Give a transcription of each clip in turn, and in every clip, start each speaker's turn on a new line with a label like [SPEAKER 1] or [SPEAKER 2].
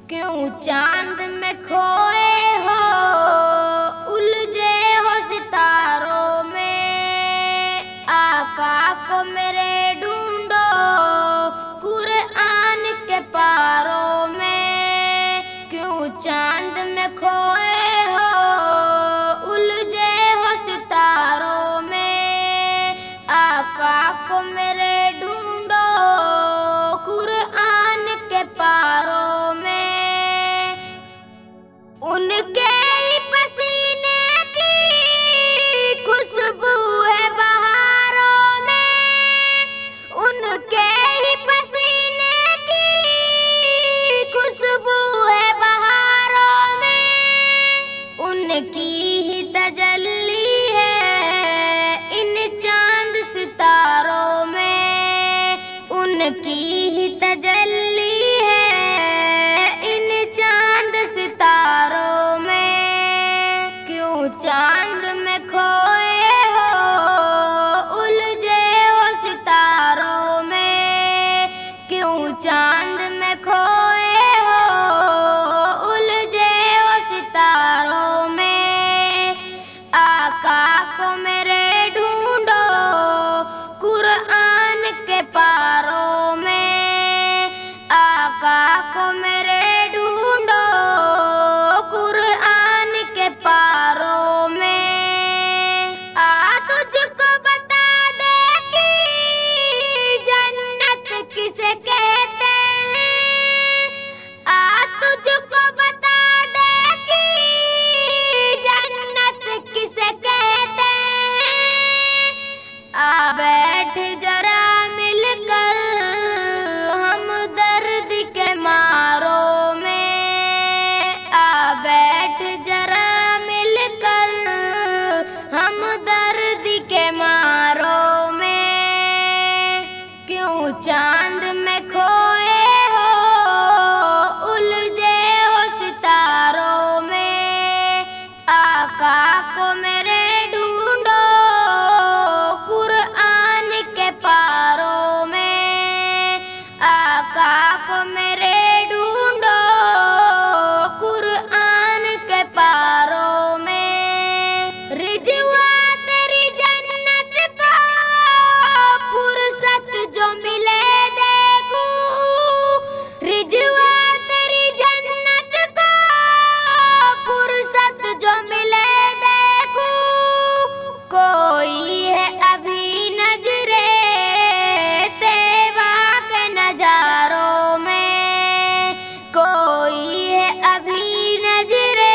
[SPEAKER 1] کیوں چاند میں کھوئے ہو الجھے ہو ستاروں میں، آقا کو میرے ڈھونڈو قرآن کے پاروں میں۔ کیوں چاند میں کھوئے ہو الجھے ہو ستاروں میں، آقا کو میرے ڈھونڈو قرآن کے پاروں میں۔ ان کے ہی پسینے کی خوشبو ہے بہاروں میں، ان کے ہی پسینے کی خوشبو ہے بہاروں میں، ان کی ہی تجلی ہے ان چاند ستاروں میں، ان کی ہی تجلی ہے ان چاند ستاروں میں۔ کیوں چاند میں کھوئے ہو الجھے ہو ستاروں میں، کیوں چاند میں کھوئے ہو الجھے ہو ستاروں میں، آقا کو میرے ڈھونڈو قرآن کے پاروں میں، آقا کو میرے ڈھونڈو قرآن کے پاروں میں۔ تجھ کو بتا دے کہ جنت کسے کہتے ہیں، تجھ کو بتا دے کہ جنت کسے کہتے ہیں۔ بیٹھ ذرا مل کر ہم درد کے ماروں میں، بیٹھ ذرا مل کر ہم درد کے ماروں میں۔ کیوں چاند میں کھوئے ہو الجھے ہو ستاروں میں، آقا کو میرے ڈھونڈو قرآن کے پاروں میں، آقا کو میرے ڈھونڈو قرآن کے پاروں میں۔ رجوع تیری جنت کو فرصت جو ملے دیکھوں، رجوع تیری جنت کو فرصت جو ملے دیکھوں۔ کوئی ہے ابھی نظرے طیبہ کے نظاروں میں، کوئی ہے ابھی نظرے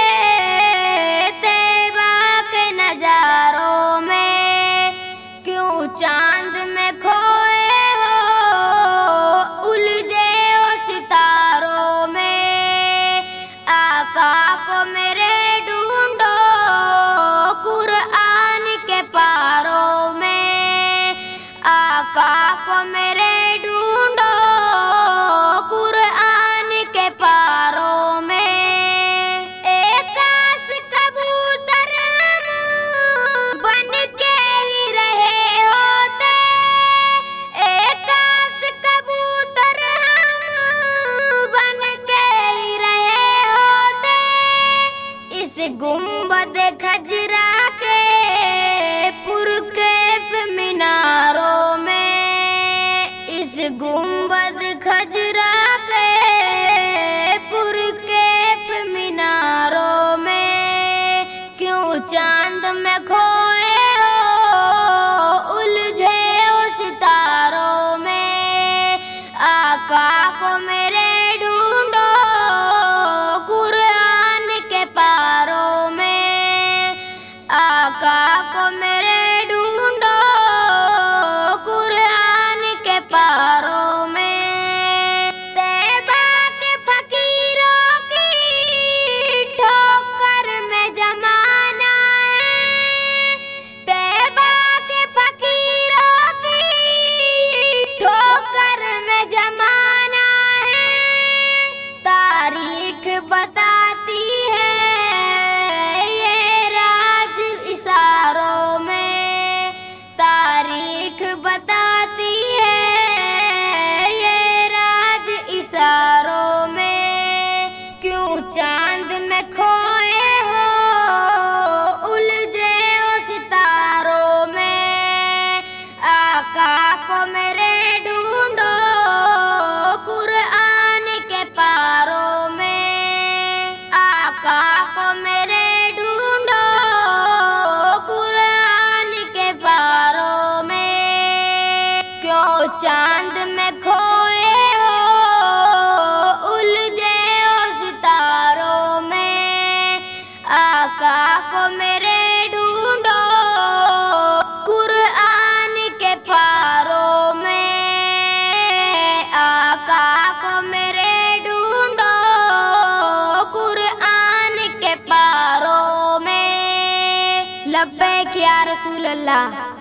[SPEAKER 1] طیبہ کے نظاروں میں۔ کیوں چاند میں کھوئے ہو الجھے ہو ستاروں میں، آقا کو میرے ڈھونڈو قرآن کے پاروں میں، آقا کو میرے ڈھونڈو قرآن کے پاروں میں۔ ایک آس کبوتر ہم بن کے ہی رہے ہوتے، ایک آس کبوتر ہم بن کے ہی رہے ہوتے، اس گنبد خضرا کے پرکیف میناروں میں، اس گنبد خضرا کے پرکیف میناروں میں۔ کیوں چاند میں کھوئے ہو الجھے ہو ستاروں میں، آقا کو میرے ڈھونڈو قرآن کے پاروں میں، چاند میں کھوئے ہو الجھے ہو ستاروں میں، آقا کو میرے ڈھونڈو قرآن کے پاروں میں، آقا کو میرے ڈھونڈو قرآن کے پاروں میں۔ لبیک یا رسول اللہ۔